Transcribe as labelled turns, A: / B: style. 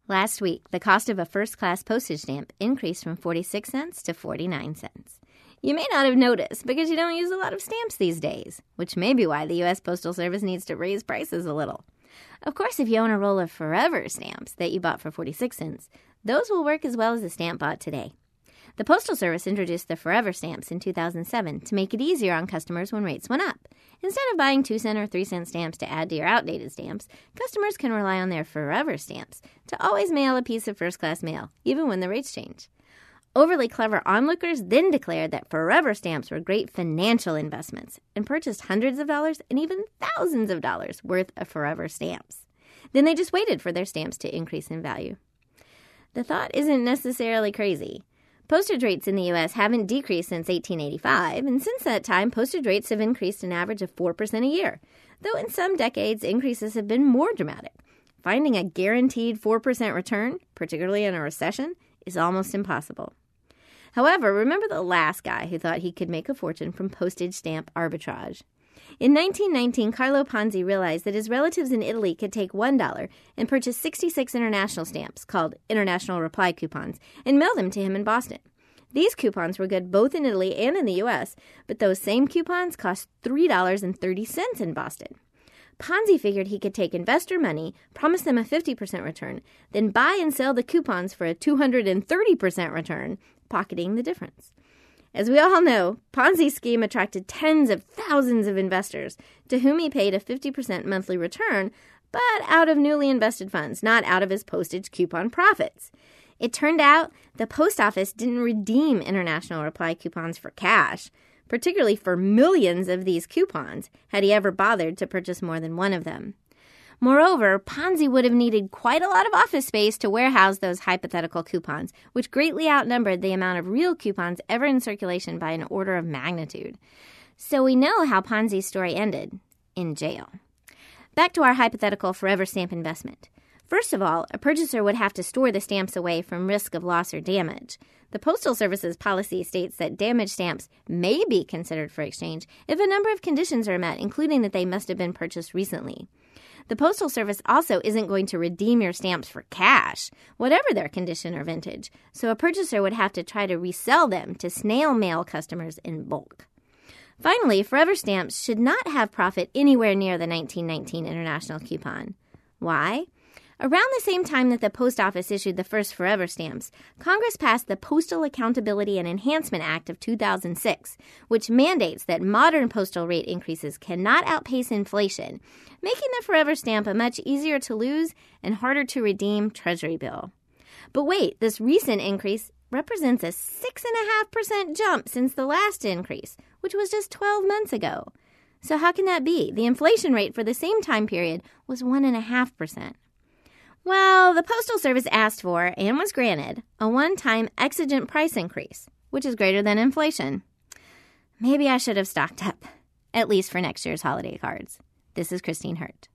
A: Last week, the cost of a first-class postage stamp increased from 46 cents to 49 cents. You may not have noticed because you don't use a lot of stamps these days, which may be why the U.S. Postal Service needs to raise prices a little. Of course, if you own a roll of Forever stamps that you bought for 46 cents, those will work as well as the stamp bought today. The Postal Service introduced the Forever stamps in 2007 to make it easier on customers when rates went up. Instead of buying 2-cent or 3-cent stamps to add to your outdated stamps, customers can rely on their Forever stamps to always mail a piece of first-class mail, even when the rates change. Overly clever onlookers then declared that Forever stamps were great financial investments and purchased hundreds of dollars and even thousands of dollars worth of Forever stamps. Then they just waited for their stamps to increase in value. The thought isn't necessarily crazy. Postage rates in the U.S. haven't decreased since 1885, and since that time, postage rates have increased an average of 4% a year, though in some decades, increases have been more dramatic. Finding a guaranteed 4% return, particularly in a recession, is almost impossible. However, remember the last guy who thought he could make a fortune from postage stamp arbitrage. In 1919, Carlo Ponzi realized that his relatives in Italy could take $1 and purchase 66 international stamps, called International Reply Coupons, and mail them to him in Boston. These coupons were good both in Italy and in the U.S., but those same coupons cost $3.30 in Boston. Ponzi figured he could take investor money, promise them a 50% return, then buy and sell the coupons for a 230% return, pocketing the difference. As we all know, Ponzi's scheme attracted tens of thousands of investors to whom he paid a 50% monthly return, but out of newly invested funds, not out of his postage coupon profits. It turned out the post office didn't redeem international reply coupons for cash, particularly for millions of these coupons, had he ever bothered to purchase more than one of them. Moreover, Ponzi would have needed quite a lot of office space to warehouse those hypothetical coupons, which greatly outnumbered the amount of real coupons ever in circulation by an order of magnitude. So we know how Ponzi's story ended, in jail. Back to our hypothetical Forever stamp investment. First of all, a purchaser would have to store the stamps away from risk of loss or damage. The Postal Service's policy states that damaged stamps may be considered for exchange if a number of conditions are met, including that they must have been purchased recently. The Postal Service also isn't going to redeem your stamps for cash, whatever their condition or vintage, so a purchaser would have to try to resell them to snail mail customers in bulk. Finally, Forever stamps should not have profit anywhere near the 1919 international coupon. Why? Around the same time that the Post Office issued the first Forever stamps, Congress passed the Postal Accountability and Enhancement Act of 2006, which mandates that modern postal rate increases cannot outpace inflation, making the Forever stamp a much easier to lose and harder to redeem Treasury bill. But wait, this recent increase represents a 6.5% jump since the last increase, which was just 12 months ago. So how can that be? The inflation rate for the same time period was 1.5%. Well, the Postal Service asked for, and was granted, a one-time exigent price increase, which is greater than inflation. Maybe I should have stocked up, at least for next year's holiday cards. This is Christine Hurt.